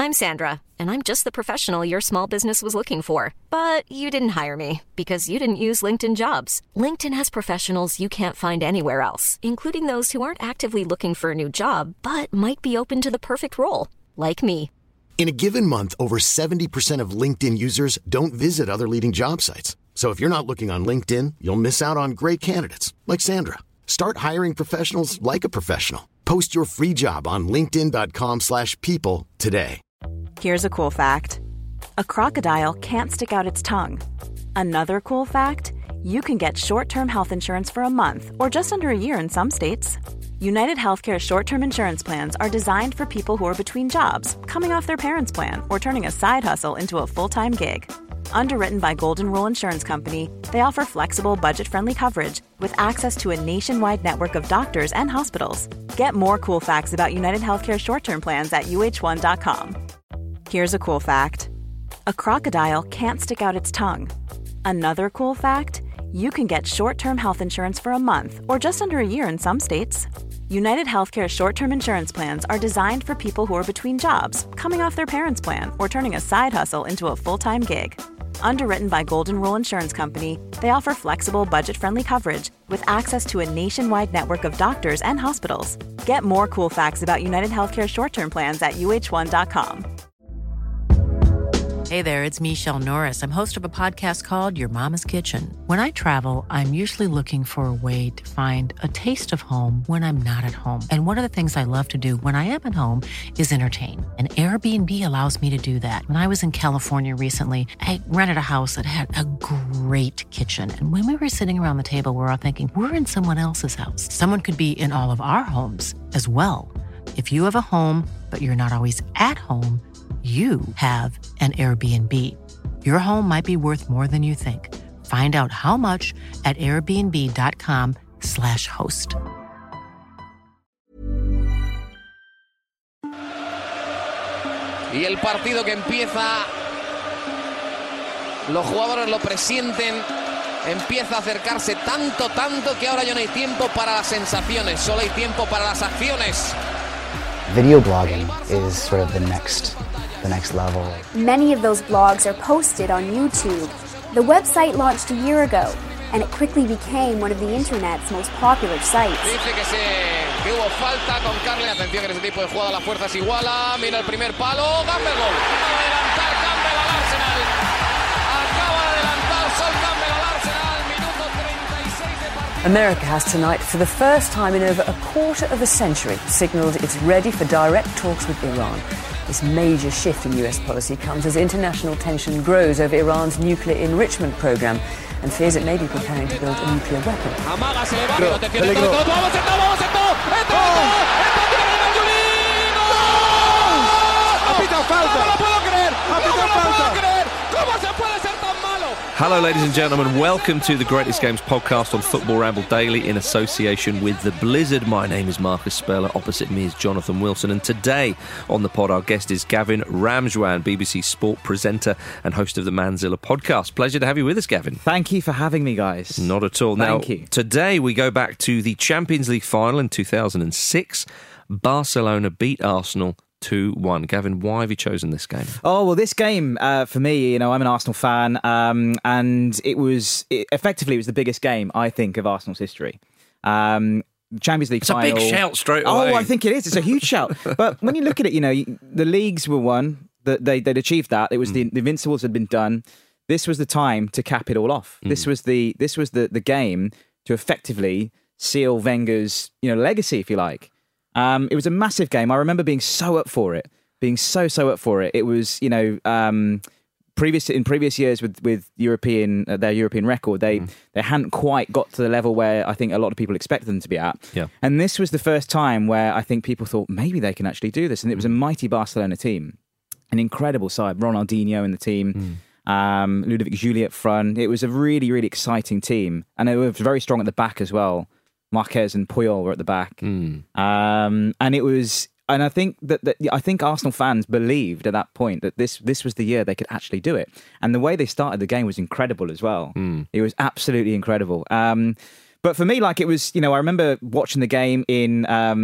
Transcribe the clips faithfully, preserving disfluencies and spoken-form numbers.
I'm Sandra, and I'm just the professional your small business was looking for. But you didn't hire me because you didn't use LinkedIn Jobs. LinkedIn has professionals you can't find anywhere else, including those who aren't actively looking for a new job, but might be open to the perfect role, like me. In a given month, over seventy percent of LinkedIn users don't visit other leading job sites. So if you're not looking on LinkedIn, you'll miss out on great candidates like Sandra. Start hiring professionals like a professional. Post your free job on linkedin dot com slash people today. Here's a cool fact. A crocodile can't stick out its tongue. Another cool fact, you can get short-term health insurance for a month or just under a year in some states. United Healthcare short-term insurance plans are designed for people who are between jobs, coming off their parents' plan, or turning a side hustle into a full-time gig. Underwritten by Golden Rule Insurance Company, they offer flexible, budget-friendly coverage with access to a nationwide network of doctors and hospitals. Get more cool facts about United Healthcare short-term plans at U H one dot com. Here's a cool fact. A crocodile can't stick out its tongue. Another cool fact, you can get short-term health insurance for a month or just under a year in some states. United Healthcare short-term insurance plans are designed for people who are between jobs, coming off their parents' plan, or turning a side hustle into a full-time gig. Underwritten by Golden Rule Insurance Company, they offer flexible, budget-friendly coverage with access to a nationwide network of doctors and hospitals. Get more cool facts about United Healthcare short-term plans at U H one dot com. Hey there, it's Michelle Norris. I'm host of a podcast called Your Mama's Kitchen. When I travel, I'm usually looking for a way to find a taste of home when I'm not at home. And one of the things I love to do when I am at home is entertain. And Airbnb allows me to do that. When I was in California recently, I rented a house that had a great kitchen. And when we were sitting around the table, we were all thinking, we're in someone else's house. Someone could be in all of our homes as well. If you have a home, but you're not always at home, you have an Airbnb. Your home might be worth more than you think. Find out how much at airbnb.com slash host. Y el partido que empieza, los jugadores lo presienten, empieza a acercarse tanto, tanto que ahora ya no hay tiempo para las sensaciones, solo hay tiempo para las acciones. Video blogging is sort of the next the next level. Many of those blogs are posted on YouTube. The website launched a year ago, and it quickly became one of the internet's most popular sites. Dice que, se, que hubo falta con Carle. Atención que en ese tipo de jugada la fuerza se iguala. Mira el primer palo. Campbell gol. Acaba de adelantar Campbell al Arsenal. Acaba de adelantar Sol Campbell al Arsenal. Minuto treinta y seis de partido. America has tonight, for the first time in over a quarter of a century, signalled it's ready for direct talks with Iran. This major shift in U S policy comes as international tension grows over Iran's nuclear enrichment program and fears it may be preparing to build a nuclear weapon. Amaga, se le va, pero atención, todo, todo, vamos, entró, vamos, entró, entró, entró, ha pitado falta, no lo puedo creer, ha pitado falta, ¿cómo se puede ser tan malo? Hello, ladies and gentlemen. Welcome to the Greatest Games podcast on Football Ramble Daily in association with The Blizzard. My name is Marcus Speller. Opposite me is Jonathan Wilson. And today on the pod, our guest is Gavin Ramjoan, B B C Sport presenter and host of the Manzilla podcast. Pleasure to have you with us, Gavin. Thank you for having me, guys. Not at all. Thank now, you. Today we go back to the Champions League final in two thousand six. Barcelona beat Arsenal two one. Gavin, why have you chosen this game? Oh, well, this game, uh, for me, you know, I'm an Arsenal fan, um, and it was, it, effectively, it was the biggest game, I think, of Arsenal's history. Um, Champions League it's final. It's a big shout straight away. Oh, I think it is. It's a huge shout. But when you look at it, you know, the leagues were won. The, they, they'd achieved that. It was mm. the, the Invincibles had been done. This was the time to cap it all off. Mm. This was the this was the, the game to effectively seal Wenger's, you know, legacy, if you like. Um, it was a massive game. I remember being so up for it, being so, so up for it. It was, you know, um, previous in previous years with with European uh, their European record, they mm. they hadn't quite got to the level where I think a lot of people expected them to be at. Yeah. And this was the first time where I think people thought maybe they can actually do this. And it was a mighty Barcelona team, an incredible side. Ronaldinho in the team, mm. um, Ludovic Giuly up front. It was a really, really exciting team, and they were very strong at the back as well. Marquez and Puyol were at the back, mm. um, and it was. And I think that, that I think Arsenal fans believed at that point that this this was the year they could actually do it. And the way they started the game was incredible as well. Mm. It was absolutely incredible. Um, but for me, like it was, you know, I remember watching the game in um,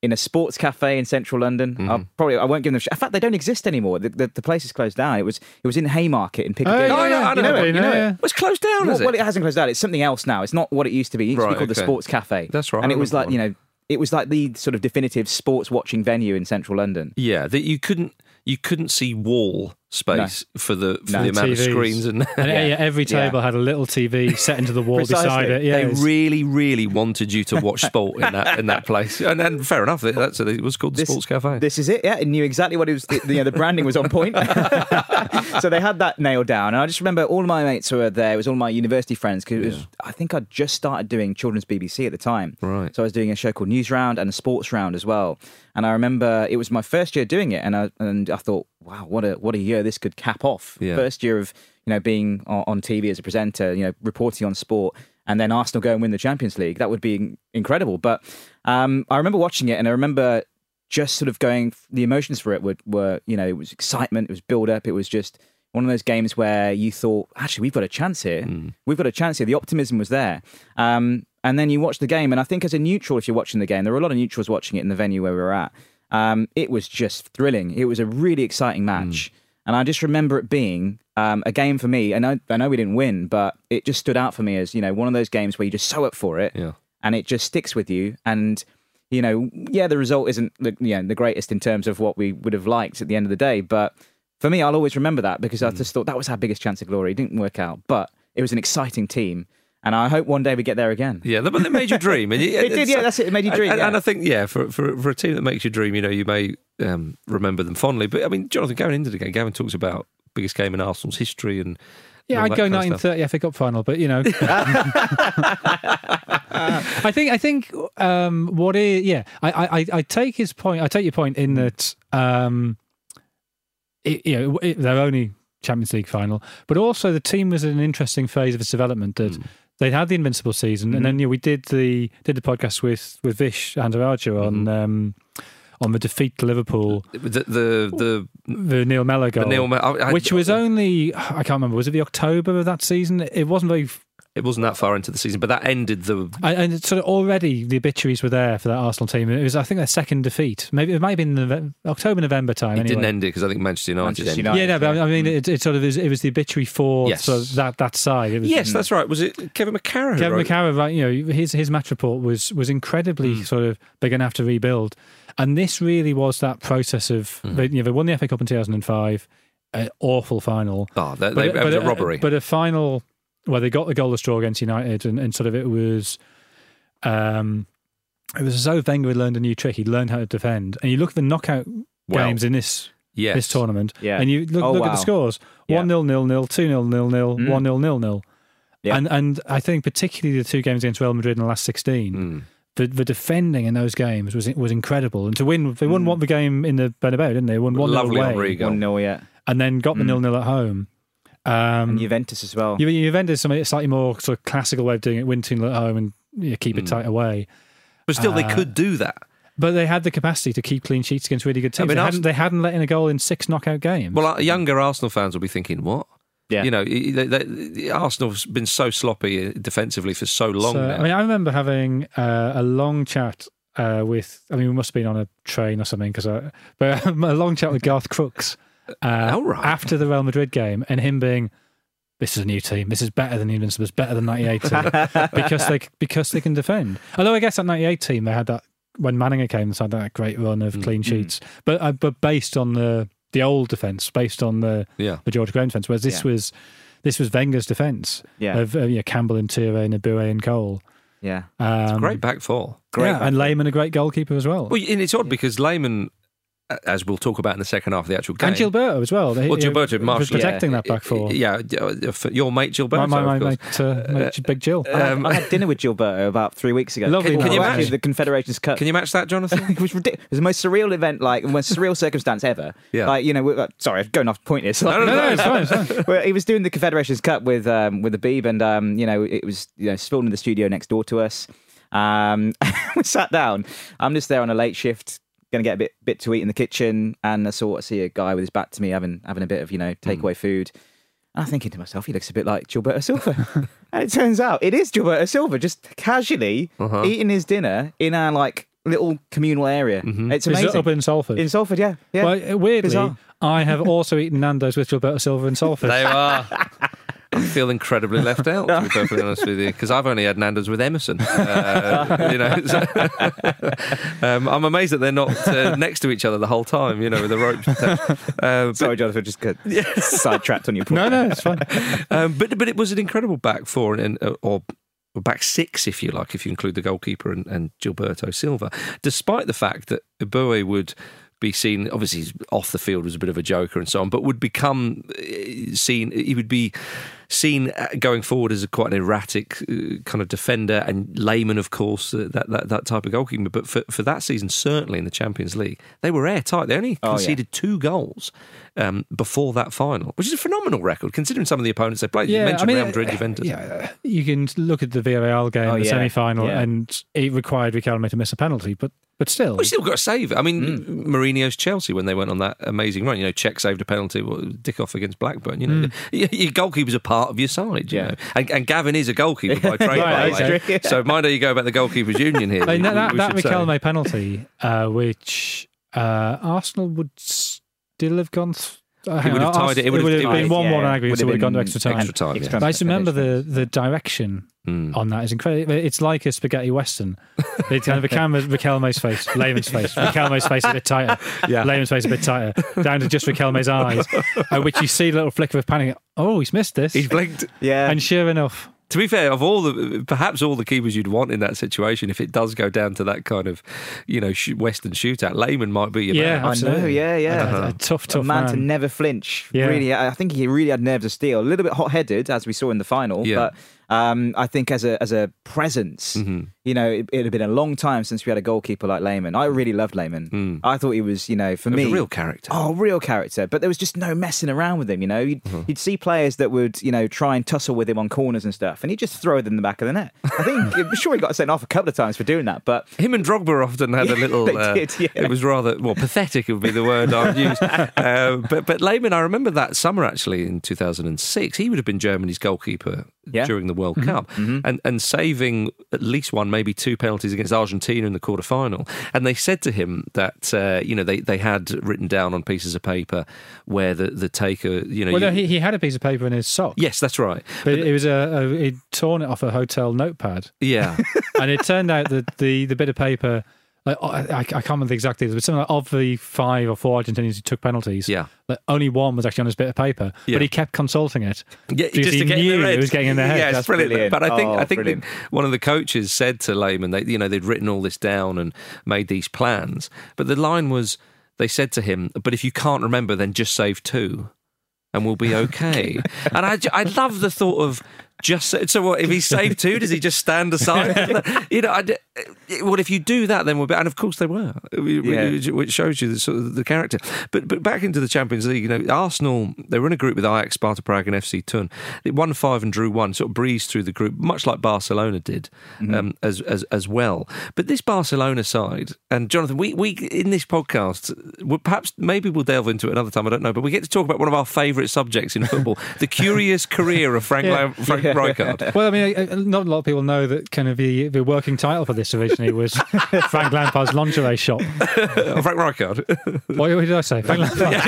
in a sports cafe in central London. Mm-hmm. I'll probably I won't give them. Sh- in fact, they don't exist anymore. The, the, the place is closed down. It was it was in Haymarket in Piccadilly. Oh, yeah, yeah. You know, I know, it, you know yeah. it. Well, it's closed down, Well, is it? well, it hasn't closed down. It's something else now. It's not what it used to be. It used to Right, be called okay. the Sports Cafe. That's right, And I it was like remember you know, it was like the sort of definitive sports watching venue in central London. Yeah, that you couldn't you couldn't see wall space for the for No. the amount T Vs. of screens and. And yeah. yeah, every table Yeah. had a little T V set into the wall Precisely. beside it. Yeah, They it was- really, really wanted you to watch sport in that in that place, and, and fair enough. That's it was called the This- Sports Cafe. This is it. Yeah, it knew exactly what it was. The, you know, the branding was on point. So they had that nailed down. And I just remember all of my mates who were there. It was all my university friends because it was. I think I'd just started doing children's B B C at the time. Right. So I was doing a show called News Round and a Sports Round as well. And I remember it was my first year doing it, and I and I thought, wow, what a what a year this could cap off. Yeah. First year of you know being on, on T V as a presenter, you know, reporting on sport. And then Arsenal go and win the Champions League. That would be incredible. But um, I remember watching it, and I remember just sort of going. The emotions for it were, were, you know, it was excitement, it was build up, it was just one of those games where you thought, actually, we've got a chance here. Mm. We've got a chance here. The optimism was there. Um, and then you watch the game, and I think as a neutral, if you're watching the game, there were a lot of neutrals watching it in the venue where we were at. Um, it was just thrilling. It was a really exciting match. Mm. And I just remember it being um, a game for me. And I, I know we didn't win, but it just stood out for me as, you know, one of those games where you just so up for it Yeah. and it just sticks with you. And, you know, yeah, the result isn't the, you know, the greatest in terms of what we would have liked at the end of the day. But for me, I'll always remember that because I just thought that was our biggest chance of glory. It didn't work out, but it was an exciting team. And I hope one day we get there again. Yeah, but it made you dream. And It did, yeah, that's it. It made you dream, And, yeah. and I think, yeah, for, for for a team that makes you dream, you know, you may um, remember them fondly. But I mean, Jonathan, going into the game, Gavin talks about biggest game in Arsenal's history, and yeah, all I'd that go kind of nineteen stuff. thirty F A Cup final, but you know, I think I think um, what is yeah, I, I I take his point. I take your point in that um, it, you know it, they're only Champions League final, but also the team was in an interesting phase of its development that. Mm. They'd had the invincible season, mm-hmm. and then you know, we did the did the podcast with with Vish Andaraja on mm-hmm. um, on the defeat to Liverpool, the the the, the Neil Mellor goal, the Neil Me- I, I, which was only I can't remember. Was it the October of that season? It wasn't very. It wasn't that far into the season, but that ended the. And, and sort of already the obituaries were there for that Arsenal team. It was, I think, their second defeat. Maybe it might have been November, October, November time. It anyway. didn't end it because I think Manchester United. Manchester ended. United. Yeah, no, but I mean, it, it sort of is, it was the obituary for Yes. sort of that that side. It was, Yes, that's right. Was it Kevin McCarra? who Kevin wrote it? McCarra, right? You know, his his match report was was incredibly Mm. sort of they're going to have to rebuild, and this really was that process of Mm. they, you know, they won the F A Cup in two thousand five, an awful final. Oh, they, they, But- it was but a robbery. But a final where they got the goalless draw against United, and, and sort of it was, um, it was as though Wenger had learned a new trick. He'd learned how to defend, and you look at the knockout Well, games in this yes. this tournament, Yeah. and you look, Oh, look at wow. the scores: Yeah. one nil nil nil, two nil nil nil, Mm. one nil nil nil. Yeah. And and I think particularly the two games against Real Madrid in the last sixteen. Mm. The, the defending in those games was was incredible, and to win, they won Mm. one the game in the Bernabeu, didn't they? They won one nil Lovely away, Henri goal. one nil, yeah. and then got the Mm. nil nil at home. Um, And Juventus as well. Ju- Juventus, something slightly more sort of classical way of doing it: win two nil at home and you know, keep it Mm. tight away. But still, they uh, could do that. But they had the capacity to keep clean sheets against really good teams. I mean, they, Ars- hadn't, they hadn't let in a goal in six knockout games. Well, uh, younger Arsenal fans will be thinking, what? Yeah. You know, they, they, Arsenal's been so sloppy defensively for so long So, now. I mean, I remember having uh, a long chat uh, with. I mean, we must have been on a train or something because, but a long chat with Garth Crooks uh, Oh, right. after the Real Madrid game, and him being, "This is a new team. This is better than the Invincibles, better than ninety-eight team because they because they can defend." Although I guess that ninety-eight team they had that when Manninger came, they had that great run of clean sheets, but uh, but based on the the old defence, based on the yeah. the George Graham defence, whereas this Yeah. was this was Wenger's defence Yeah. of uh, you know, Campbell and Toure, Nabue and Cole. Yeah. Um, Great back four. Great yeah, back and four. Lehmann a great goalkeeper as well. Well, and it's odd because Lehmann, as we'll talk about in the second half of the actual game. And Gilberto as well. They, Well, you know, Gilberto was Marshall. protecting yeah, that back four. Yeah, yeah, your mate Gilberto, my, my, my of course. mate, uh, mate Big Jill. I had, Um, I had dinner with Gilberto about three weeks ago. Lovely. Can, Can you actually, imagine? the Confederations Cup? Can you match that, Jonathan? It was ridiculous. It was the most surreal event, like the most surreal circumstance ever. Yeah. Like you know, we're, uh, sorry, I'm going off point here. So, No, no, no, no, it's fine, it's fine. Well, he was doing the Confederations Cup with um, with the Beeb, and um, you know, it was you know filmed in the studio next door to us. Um, we sat down. I'm just there on a late shift, going to get a bit bit to eat in the kitchen, and I sort of see a guy with his back to me having having a bit of you know takeaway mm. food. And I'm thinking to myself, he looks a bit like Gilberto Silva. And it turns out it is Gilberto Silva, just casually Uh-huh. eating his dinner in our like little communal area. Mm-hmm. It's Is amazing. it up in Salford? In Salford, yeah. yeah. Well, weirdly, Bizarre. I have also eaten Nando's with Gilberto Silva in Salford. They are. I feel incredibly left out, to be perfectly honest with you, because I've only had Nando's with Emerson. Uh, you know, so, um, I'm amazed that they're not uh, next to each other the whole time. You know, with the ropes. Uh, Sorry, Jonathan, just got sidetracked on your point. No, no, it's fine. um, but but it was an incredible back four, and, and or. back six, if you like, if you include the goalkeeper and, and Gilberto Silva, despite the fact that Eboue would be seen, obviously he's off the field was a bit of a joker and so on, but would become seen, he would be seen going forward as a quite an erratic uh, kind of defender, and Lehmann, of course, uh, that, that that type of goalkeeper. But for, for that season, certainly in the Champions League, they were airtight. They only Oh, conceded yeah. two goals um, before that final, which is a phenomenal record considering some of the opponents they played. You Yeah, mentioned I mean, Real Madrid, uh, Juventus. Yeah, you can look at the Villarreal game, Oh, the yeah, semi-final, yeah. and it required Riquelme to miss a penalty, but but still, We still got to save it. I mean, Mm. Mourinho's Chelsea, when they went on that amazing run, you know, Czech saved a penalty, well, dick off against Blackburn. You know, Mm. your, your goalkeeper's a part of your side. You Yeah. know, and, and Gavin is a goalkeeper by trade, Right, by the way. okay. So mind how you go about the goalkeepers union here. I mean, we- that, we that should say. Riquelme penalty, uh, which uh, Arsenal would still have gone. Th- uh, hang would on, have tied Ars- it. It would would have- have been yeah, one-one yeah. aggregate, Would so have would have gone to been extra time. extra time, yeah. But I just remember finished. the, the direction Mm. on that is incredible. It's like a spaghetti western. It kind of became Riquelme's face, Lehmann's face, Riquelme's face a bit tighter, Yeah. Lehmann's face a bit tighter, down to just Riquelme's eyes, at which you see a little flicker of panic. Oh, he's missed this. He's blinked. Yeah. And sure enough, To be fair, of all the perhaps all the keepers you'd want in that situation, if it does go down to that kind of, you know, sh- Western shootout, Lehmann might be your Yeah, man. I know, absolutely. yeah, yeah. a, a tough, tough a man, man. to never flinch. Yeah. Really, I think he really had nerves of steel. A little bit hot-headed, as we saw in the final, Yeah. but um, I think as a as a presence, Mhm. you know, it, it had been a long time since we had a goalkeeper like Lehmann. I really loved Lehmann. Mm. I thought he was, you know, for He was me, a real character. Oh, real character. But there was just no messing around with him. You know, you'd, Uh-huh. you'd see players that would, you know, try and tussle with him on corners and stuff, and he'd just throw them in the back of the net. I think, I'm sure he got sent off a couple of times for doing that, but Him and Drogba often had a little. they uh, did, yeah. It was rather well pathetic. Would be the word I'd use. Uh, but but Lehmann, I remember that summer actually in two thousand six. He would have been Germany's goalkeeper Yeah. during the World Mm-hmm. Cup, and and saving at least one, maybe two penalties against Argentina in the quarter final. And they said to him that uh, you know they, they had written down on pieces of paper where the the taker you know. Well, you- no, he, he had a piece of paper in his sock. yes, that's right. But it was a, a he'd torn it off a hotel notepad, Yeah. and it turned out that the, the bit of paper, like, I, I I can't remember the exact details, but something like of the five or four Argentinians who took penalties, Yeah. like only one was actually on his bit of paper, Yeah. but he kept consulting it. Yeah, because he get in knew their it head. was getting in their head. Yeah, it's That's brilliant. brilliant. But I think Oh, I think brilliant. that one of the coaches said to Lehmann, they you know they'd written all this down and made these plans, but the line was they said to him, "But if you can't remember, then just save two, and we'll be okay." And I I love the thought of. Just so what if he saved two? Does he just stand aside? you know, I, well, if you do that, then we'll be. And of course they were, Yeah. which shows you the sort of the character. But but back into the Champions League, you know, Arsenal they were in a group with Ajax, Sparta Prague, and F C Thun. They won five and drew one, sort of breezed through the group, much like Barcelona did um, as, as as well. But this Barcelona side, and Jonathan, we we in this podcast, we perhaps maybe we'll delve into it another time. I don't know, but we get to talk about one of our favourite subjects in football: the curious career of Frank Yeah. Lam- Frank Rijkaard. Well, I mean, uh, not a lot of people know that kind of the, the working title for this originally was Frank Lampard's lingerie shop. Oh, Frank Rijkaard. What, what did I say? Frank Lampard.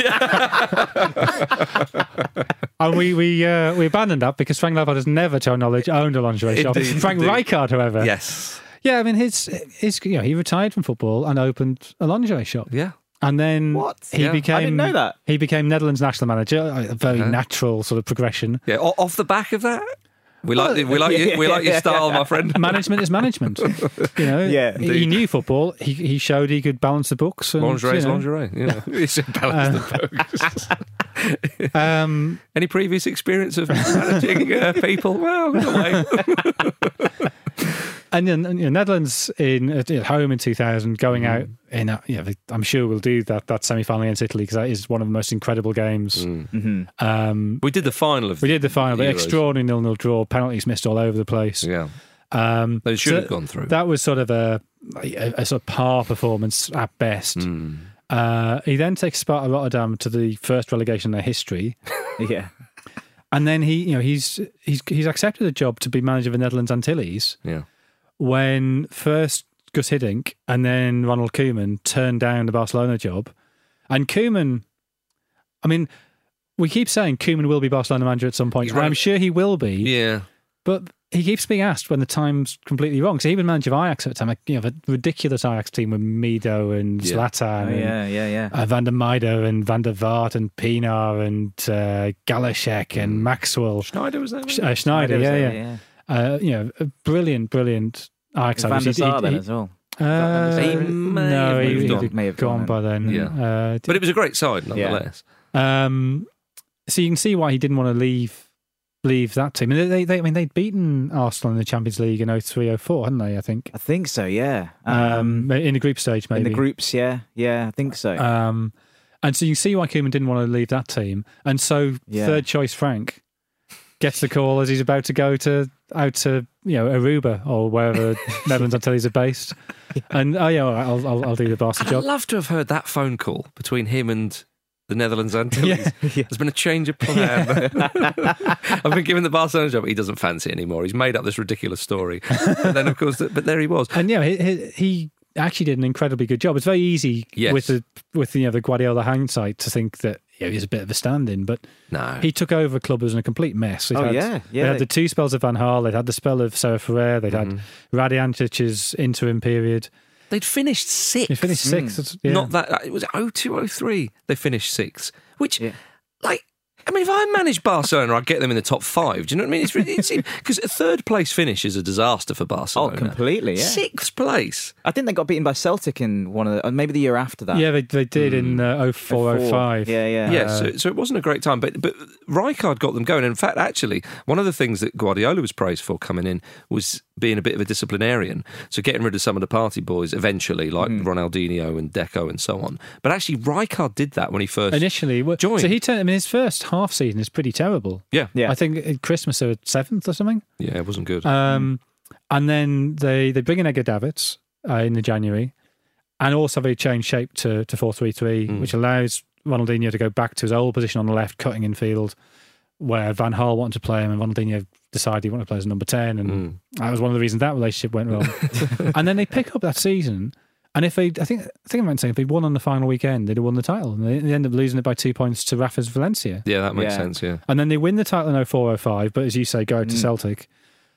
And we we uh, we abandoned that because Frank Lampard has never, to our knowledge, owned a lingerie shop. Indeed, Frank indeed. Rijkaard, however, Yes. yeah, I mean, his his you know he retired from football and opened a lingerie shop. Yeah. And then What? he Yeah. I became. I didn't know that. He became Netherlands national manager. A very Uh-huh. natural sort of progression. Yeah. o- Off the back of that, we like the, we like you, we like your style, my friend. Management is management. You know, Yeah, he indeed. knew football. He he showed he could balance the books. And, Lingerie's you know, lingerie. Yeah. It's a balance the books. Um, Any previous experience of managing uh, people? Well, in a way. and then you know, Netherlands in at at home in two thousand, going Mm. out in a, yeah, I'm sure we'll do that that semi final against Italy because that is one of the most incredible games. Mm. Um, We did the final of we did the final, but Euros. extraordinary nil nil draw, penalties missed all over the place. Yeah. Um, They should so have gone through. That was sort of a, a, a sort of par performance at best. Mm. Uh, he then takes Sparta Rotterdam to the first relegation in their history. yeah. And then he, you know, he's he's he's accepted a job to be manager of the Netherlands Antilles Yeah. when first Gus Hiddink and then Ronald Koeman turned down the Barcelona job. And Koeman, I mean, we keep saying Koeman will be Barcelona manager at some point. Right. I'm sure he will be. Yeah. But he keeps being asked when the time's completely wrong. So he was manager of Ajax at the time, like, you know, a ridiculous Ajax team with Mido and Yeah. Zlatan, Oh, and, yeah, yeah, yeah. uh, Van der Meijden and Van der Vaart and Pienaar and uh, Galashek and Maxwell. Schneider was there? Sch- uh, Schneider, was yeah, there, yeah. Uh, you know, a brilliant, brilliant Ajax. Van der He- Sar he- then he- as well. Uh, He may no, have he, moved he'd on. have May have gone gone by then. Yeah. Uh, But it was a great side, nonetheless. um, so you can see why he didn't want to leave leave that team. And they, they, I mean, they'd beaten Arsenal in the Champions League in oh three oh four, hadn't they? I think. I think so, yeah. Um, in the group stage, maybe in the groups, yeah, yeah, I think so. Um, and so you see why Koeman didn't want to leave that team. And so Yeah. third choice Frank gets the call as he's about to go to out to you know Aruba or wherever Netherlands Antilles are based. And oh yeah, all right, I'll, I'll I'll do the Barca I'd job. love to have heard that phone call between him and the Netherlands Antilles. Yeah. There's been a change of plan. I've been given the Barcelona job. He doesn't fancy it anymore. He's made up this ridiculous story. And then, of course, but there he was. And yeah, he, he, he actually did an incredibly good job. It's very easy Yes. with the with you know the Guardiola hindsight to think that you know, he's a bit of a stand-in, but No. he took over a club that was in a complete mess. They'd Oh, had, yeah, They yeah. had the two spells of Van Gaal. They'd had the spell of Sarah Ferrer. They'd Mm-hmm. had Radiantic's interim period. They'd finished sixth. They finished sixth. That's- yeah. Not that. It was oh two oh three. They finished sixth. Which, Yeah. like, I mean, if I managed Barcelona, I'd get them in the top five. Do you know what I mean? It's really, it's because a third place finish is a disaster for Oh, Barcelona. completely, yeah. Sixth place. I think they got beaten by Celtic in one of the, uh, maybe the year after that. Yeah, they they did in uh, oh four oh five. Yeah, yeah. Yeah, so, so it wasn't a great time, but but Rijkaard got them going. In fact, actually, one of the things that Guardiola was praised for coming in was being a bit of a disciplinarian, so getting rid of some of the party boys eventually, like Mm. Ronaldinho and Deco and so on. But actually, Rijkaard did that when he first Initially, well, joined. so he turned. I mean, his first half season is pretty terrible. Yeah, Yeah. I think at Christmas they were seventh or something. yeah, it wasn't good. Um, and then they they bring in Edgar Davids uh, in the January, and also they change shape to to four three three, Mm. which allows Ronaldinho to go back to his old position on the left, cutting in field, where Van Gaal wanted to play him, and Ronaldinho decided he wanted to play as number ten, and Mm. that was one of the reasons that relationship went wrong. And then they pick up that season. And if they, I think, I think I might say, if they won on the final weekend, they'd have won the title, and they, they end up losing it by two points to Rafa's Valencia. yeah, that makes Yeah. sense. Yeah, And then they win the title in oh four oh five, but as you say, go out to Mm. Celtic.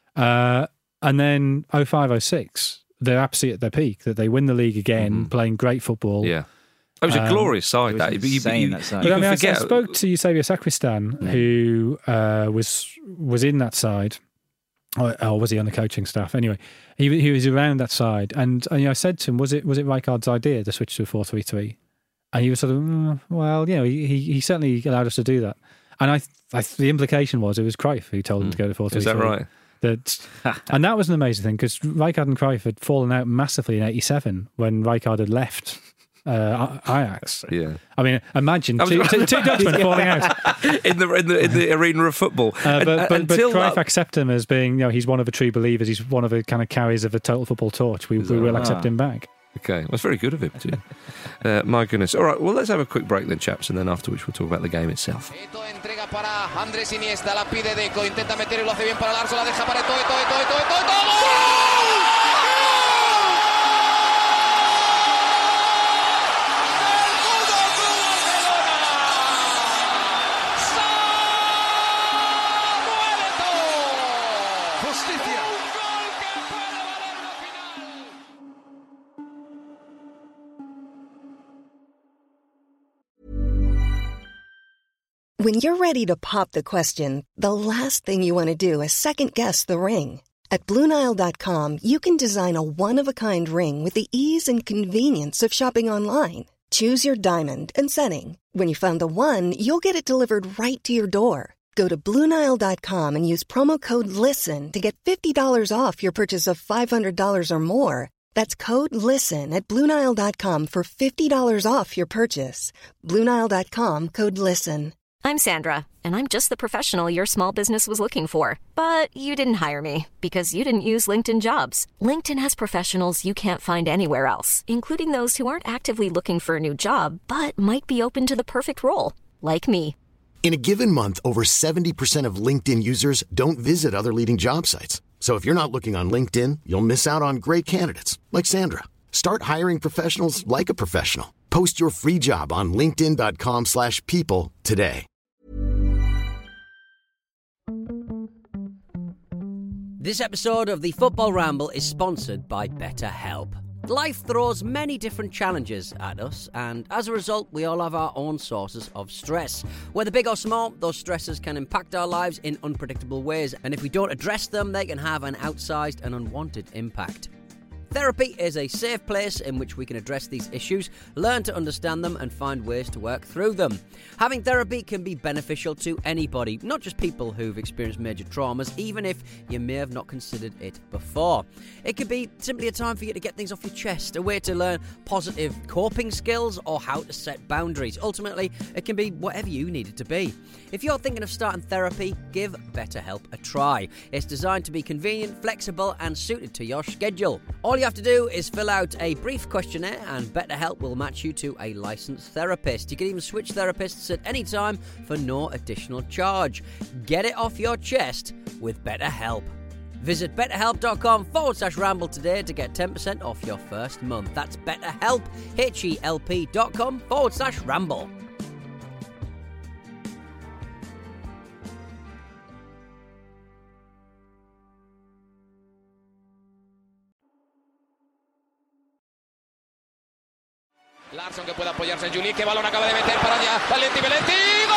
Uh, and then oh five oh six, they're absolutely at their peak, that they win the league again, playing great football. yeah. It was a Um, glorious side. it was That But you, insane, you, that side. you But I can mean, I- forget. I spoke to Eusebio Sacristan, who uh, was was in that side, or, or was he on the coaching staff? Anyway, he he was around that side, and, and you know, I said to him, "Was it was it Rijkaard's idea to switch to a four three three?" And he was sort of, mm, well, you know, he, he he certainly allowed us to do that. And I, I the implication was it was Cruyff who told him to go to four three three. Is that right? That, and that was an amazing thing because Rijkaard and Cruyff had fallen out massively in eighty-seven when Rijkaard had left uh, Ajax. Yeah. I mean, imagine I was- two, two, two Dutchmen falling out. in the in the in the arena of football. Uh, And- but and- but, but until Cruyff that- accept him as being, you know, he's one of the true believers. He's one of the kind of carriers of the total football torch. We, we that will right? accept him back. Okay, that's very good of him too. uh, my goodness. All right, well, let's have a quick break then, chaps, and then afterwards we'll talk about the game itself. Eto'o entrega para Andrés Iniesta, la pide Deco, intenta meter y lo hace bien para Larso, la deja para Eto'o, Eto'o, Eto'o, Eto'o, Eto'o, Eto'o, ¡gol! When you're ready to pop the question, the last thing you want to do is second-guess the ring. At Blue Nile dot com, you can design a one-of-a-kind ring with the ease and convenience of shopping online. Choose your diamond and setting. When you find the one, you'll get it delivered right to your door. Go to Blue Nile dot com and use promo code LISTEN to get fifty dollars off your purchase of five hundred dollars or more. That's code LISTEN at Blue Nile dot com for fifty dollars off your purchase. Blue Nile dot com, code LISTEN. I'm Sandra, and I'm just the professional your small business was looking for. But you didn't hire me because you didn't use LinkedIn Jobs. LinkedIn has professionals you can't find anywhere else, including those who aren't actively looking for a new job, but might be open to the perfect role, like me. In a given month, over seventy percent of LinkedIn users don't visit other leading job sites. So if you're not looking on LinkedIn, you'll miss out on great candidates like Sandra. Start hiring professionals like a professional. Post your free job on linkedin.com slash people today. This episode of the Football Ramble is sponsored by BetterHelp. Life throws many different challenges at us, and as a result, we all have our own sources of stress. Whether big or small, those stresses can impact our lives in unpredictable ways, and if we don't address them, they can have an outsized and unwanted impact. Therapy is a safe place in which we can address these issues, learn to understand them, and find ways to work through them. Having therapy can be beneficial to anybody, not just people who've experienced major traumas, even if you may have not considered it before. It could be simply a time for you to get things off your chest, a way to learn positive coping skills or how to set boundaries. Ultimately, it can be whatever you need it to be. If you're thinking of starting therapy, give BetterHelp a try. It's designed to be convenient, flexible, and suited to your schedule. All you have to do is fill out a brief questionnaire and BetterHelp will match you to a licensed therapist. You can even switch therapists at any time for no additional charge. Get it off your chest with BetterHelp. Visit betterhelp.com forward slash ramble today to get ten percent off your first month. That's BetterHelp, H-E-L-P dot com forward slash ramble. Larsson que puede apoyarse en Juli, que balón acaba de meter para allá, Valenti, Valenti, ¡gol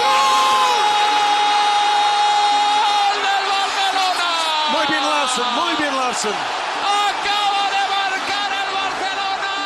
del Barcelona! Muy bien Larsson, muy bien Larsson. Acaba de marcar el Barcelona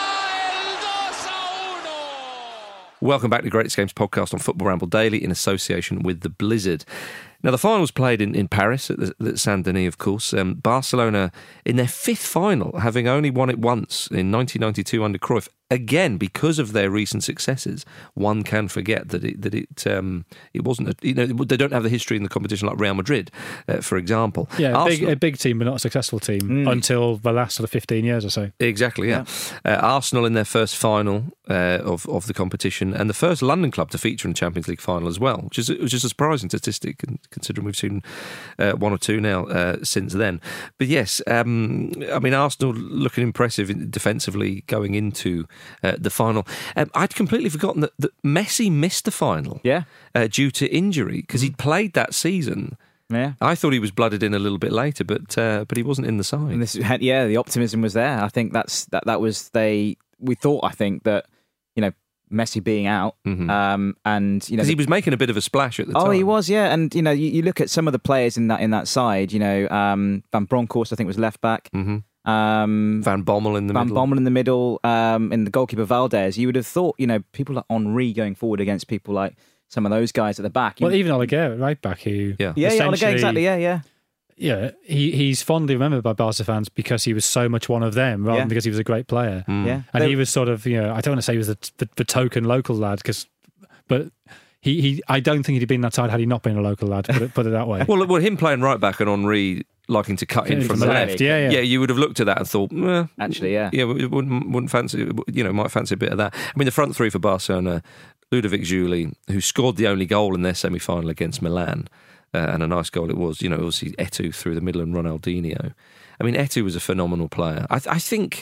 el dos a uno. Welcome back to the Greatest Games podcast on Football Ramble Daily in association with the Blizzard. Now, the final was played in, in Paris at, the, at Saint-Denis, of course. Um, Barcelona in their fifth final, having only won it once in nineteen ninety-two under Cruyff. Again, because of their recent successes, one can forget that it that it um, it wasn't. A, you know, they don't have the history in the competition like Real Madrid, uh, for example. Yeah, a big, a big team, but not a successful team mm. until the last sort of fifteen years or so. Exactly. Yeah. yeah. Uh, Arsenal in their first final uh, of of the competition, and the first London club to feature in the Champions League final as well, which is which is a surprising statistic, considering we've seen uh, one or two now uh, since then. But yes, um, I mean, Arsenal looking impressive defensively going into Uh, the final. Um, I'd completely forgotten that, that Messi missed the final yeah. uh, due to injury because he'd played that season. Yeah, I thought he was blooded in a little bit later, but uh, but he wasn't in the side. And this, yeah, the optimism was there. I think that's that. That was they. We thought, I think that you know Messi being out, mm-hmm. um, and you know because he was making a bit of a splash at the oh, time. Oh, he was, yeah. And you know, you, you look at some of the players in that in that side. You know, um, Van Bronckhorst, I think, was left back. Mm-hmm. Um, Van Bommel in the Van middle. Van Bommel in the middle, um, and the goalkeeper Valdez. You would have thought, you know, people like Henry going forward against people like some of those guys at the back. Well, you, even Oleguer, right back, who yeah, yeah, yeah Oleguer, exactly, yeah, yeah. Yeah, he, he's fondly remembered by Barca fans because he was so much one of them, rather yeah. than because he was a great player. Mm. Yeah, and they, he was sort of, you know, I don't want to say he was the, the, the token local lad, because, but. He, he, I don't think he'd been that side had he not been a local lad, put it, put it that way. well, well, him playing right back and Henry liking to cut in from, from the left, left. Yeah, yeah, yeah. You would have looked at that and thought, eh, actually, yeah, yeah, wouldn't wouldn't fancy, you know, might fancy a bit of that. I mean, the front three for Barcelona: Ludovic Juli, who scored the only goal in their semi-final against Milan, uh, and a nice goal it was. You know, obviously Eto'o through the middle and Ronaldinho. I mean, Eto'o was a phenomenal player. I, I think.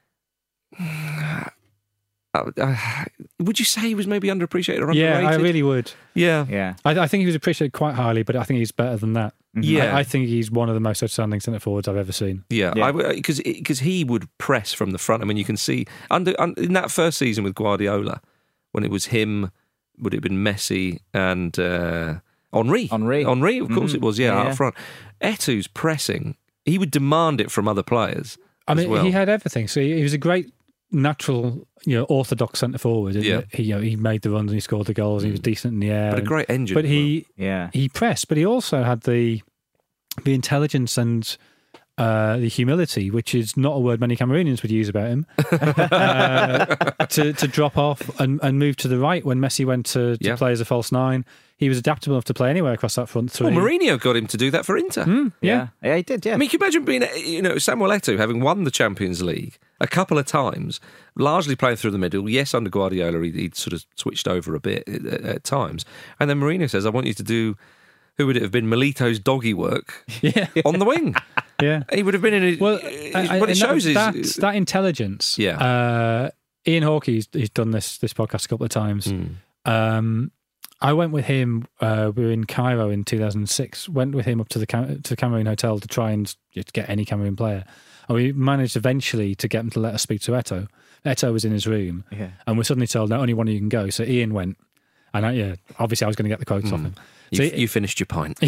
Uh, would you say he was maybe underappreciated or underrated? Yeah, I really would. Yeah. yeah. I, I think he was appreciated quite highly, but I think he's better than that. Mm-hmm. Yeah. I, I think he's one of the most outstanding centre forwards I've ever seen. Yeah, because yeah. because he would press from the front. I mean, you can see under, under in that first season with Guardiola, when it was him, would it have been Messi and uh, Henry? Henry. Henry, of course mm-hmm. it was, yeah, yeah, up yeah. front. Eto'o's pressing, he would demand it from other players. I mean, as well. he had everything. So he, he was a great natural, you know, orthodox centre forward. Yeah. He, you know, he made the runs and he scored the goals. And he was decent in the air, but a great engine. But he, well. yeah, he pressed. But he also had the the intelligence and uh, the humility, which is not a word many Cameroonians would use about him, uh, to to drop off and, and move to the right when Messi went to, to yeah. play as a false nine. He was adaptable enough to play anywhere across that front three. Well, Mourinho got him to do that for Inter. Mm, yeah. yeah, yeah, he did. Yeah, I mean, can you imagine being, you know, Samuel Eto'o having won the Champions League a couple of times, largely playing through the middle. Yes, under Guardiola, he'd, he'd sort of switched over a bit at, at times, and then Mourinho says, "I want you to do." Who would it have been? Milito's doggy work yeah. on the wing. Yeah, he would have been in. A, well, I, what it shows that, is that, that intelligence. Yeah. Uh, Ian Hawkey, he's, he's done this this podcast a couple of times. Mm. Um, I went with him. Uh, we were in Cairo in two thousand six. Went with him up to the Cam- to the Cameroon hotel to try and get any Cameroon player, and we managed eventually to get him to let us speak to Eto'o. Eto'o was in his room, yeah. and we're suddenly told no, only one of you can go. So Ian went, and I, yeah, obviously I was going to get the quotes mm. off him. You, So you he, finished your pint.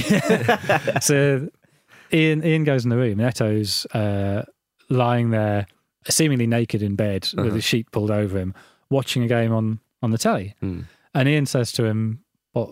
So Ian Ian goes in the room, and Eto'o's uh, lying there, seemingly naked in bed uh-huh. with a sheet pulled over him, watching a game on, on the telly. Mm. And Ian says to him, "What?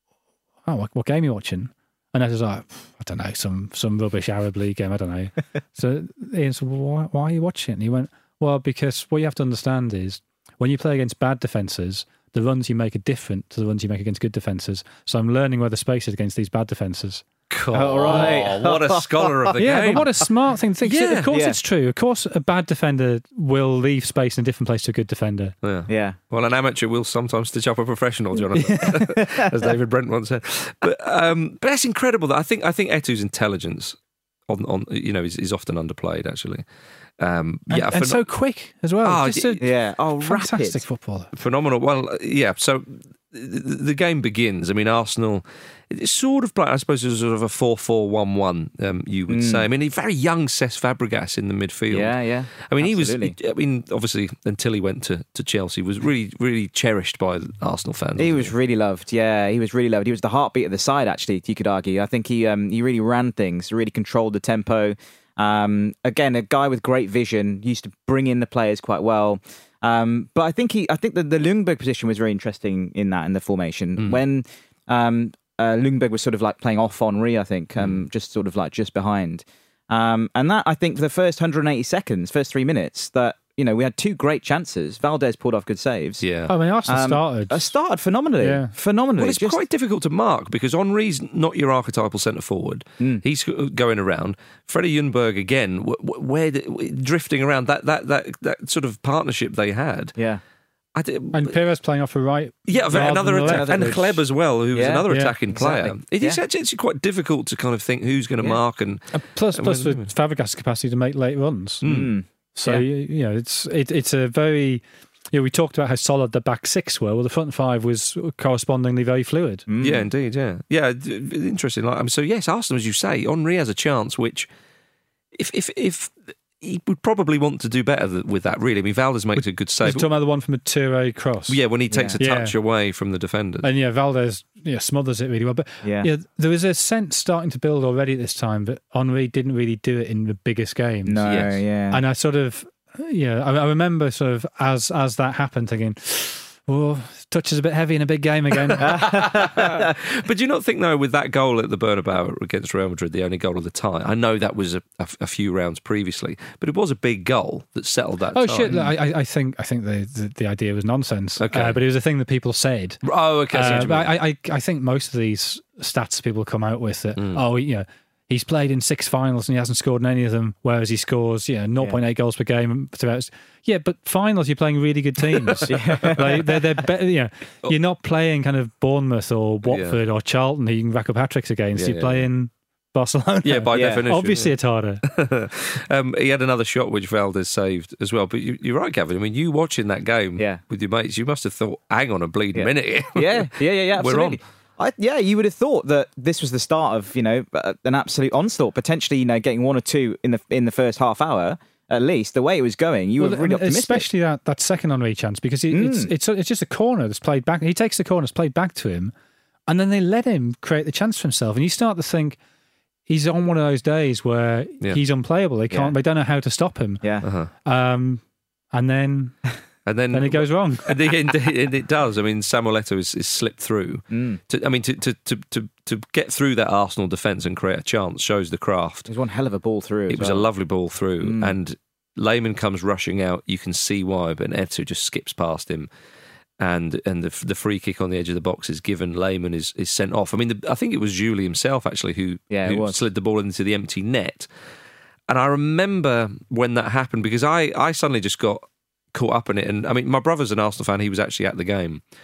Oh, what, what game are you watching?" And Eto'o's like, "I don't know, some some rubbish Arab League game. I don't know." So Ian said, well, why, "Why are you watching it?" And he went, "Well, because what you have to understand is when you play against bad defences, the runs you make are different to the runs you make against good defences. So I'm learning where the space is against these bad defences." God, oh, right. What a scholar of the yeah, game. Yeah, but what a smart thing to think. Yeah, of course yeah. it's true. Of course a bad defender will leave space in a different place to a good defender. Yeah. yeah. Well, an amateur will sometimes stitch up a professional, Jonathan, as David Brent once said. But um, but that's incredible. That I think I think Eto'o's intelligence on, on you know is, is often underplayed, actually. Um, and, yeah, and phen- so quick as well. Oh, Just a yeah. Oh, fantastic rapid. footballer. Phenomenal. Well, yeah. So the, the game begins. I mean, Arsenal. It's sort of like, I suppose, it's sort of a four four one one, um, you would mm. say. I mean, a very young Cesc Fabregas in the midfield. Yeah, yeah. I mean, Absolutely. he was, I mean, obviously, until he went to, to Chelsea, was really, really cherished by Arsenal fans. He was he? really loved, yeah. He was really loved. He was the heartbeat of the side, actually, you could argue. I think he um, he really ran things, really controlled the tempo. Um, again, a guy with great vision, used to bring in the players quite well. Um, but I think he, I think the, the Ljungberg position was very interesting in that, in the formation. Mm. When um, uh, Ljungberg was sort of like playing off Henry, I think, um, mm. just sort of like just behind. Um, and that, I think, for the first one hundred eighty seconds, first three minutes, that, you know, we had two great chances. Valdez pulled off good saves. Yeah. I mean, Arsenal Um, started. uh, started phenomenally. Yeah. Phenomenally. Well, it's Just- quite difficult to mark because Henry's not your archetypal centre forward. Mm. He's going around. Freddie Ljungberg again, wh- wh- where the, drifting around that, that that that sort of partnership they had. Yeah. I did, and Perez playing off the right. Yeah, rather another than the attack, left, and which- Kleb as well, who was Yeah, another yeah, attacking player. exactly. It is Yeah. actually it's quite difficult to kind of think who's going to Yeah. mark and, And plus, and plus when- with Fabregas' capacity to make late runs. Mm. So Yeah. you, you know, it's it, it's a very. You know, we talked about how solid the back six were. Well, the front five was correspondingly very fluid. Mm. Yeah, indeed, yeah. Yeah, d- d- interesting. Like, um, so, yes, Arsenal, as you say, Henry has a chance, which if if if he would probably want to do better th- with that, really. I mean, Valdez makes a good You're save. talking about the one from a Toure cross. Yeah, when he takes Yeah. a touch Yeah. away from the defenders. And yeah, Valdez yeah, smothers it really well. But Yeah. yeah, there was a sense starting to build already at this time that Henry didn't really do it in the biggest games. No, Yes. yeah. And I sort of, yeah, I, I remember sort of as as that happened thinking, oh, touch is a bit heavy in a big game again. But do you not think, though, with that goal at the Bernabeu against Real Madrid, the only goal of the tie, I know that was a, a, a few rounds previously, but it was a big goal that settled that Oh tie. shit! Look, I, I- I think I think the, the, the idea was nonsense. Okay. Uh, but it was a thing that people said. Oh, okay. I see what Uh, you but mean. I, I I think most of these stats people come out with that. Mm. Oh, you know, he's played in six finals and he hasn't scored in any of them. Whereas he scores, you know, zero point eight goals per game throughout. Yeah, but finals you're playing really good teams. Like, they're they're better. You know, you're not playing kind of Bournemouth or Watford or Charlton who you can rack up hat tricks against. Yeah, you're yeah. playing Barcelona. Yeah, by Yeah. definition. Obviously, yeah. it's harder. um, he had another shot which Valdez saved as well. But you, you're right, Gavin. I mean, you watching that game Yeah. with your mates, you must have thought, hang on a bleeding Yeah. minute. yeah, yeah, yeah, yeah, We're absolutely. on. I, yeah, you would have thought that this was the start of, you know, uh, an absolute onslaught, potentially, you know, getting one or two in the in the first half hour at least. The way it was going, you Well, were really and optimistic. especially that, that second Henry chance because he, it's Mm. it's it's just a corner that's played back. He takes the corner, it's played back to him, and then they let him create the chance for himself. And you start to think he's on one of those days where Yeah. he's unplayable. They can't. Yeah. They don't know how to stop him. Yeah, Uh-huh. Um, and then And then, then it goes wrong. And it, it, it does. I mean, Samuel Eto'o is, is slipped through. Mm. To, I mean, to, to, to, to, to get through that Arsenal defence and create a chance shows the craft. it was one hell of a ball through. It as was well. a lovely ball through, Mm. and Lehmann comes rushing out. You can see why, but Eto'o just skips past him, and and the the free kick on the edge of the box is given. Lehmann is, is sent off. I mean, the, I think it was Julie himself actually who, Yeah, it who was. slid the ball into the empty net. And I remember when that happened because I, I suddenly just got caught up in it. And I mean, my brother's an Arsenal fan. He was actually at the game.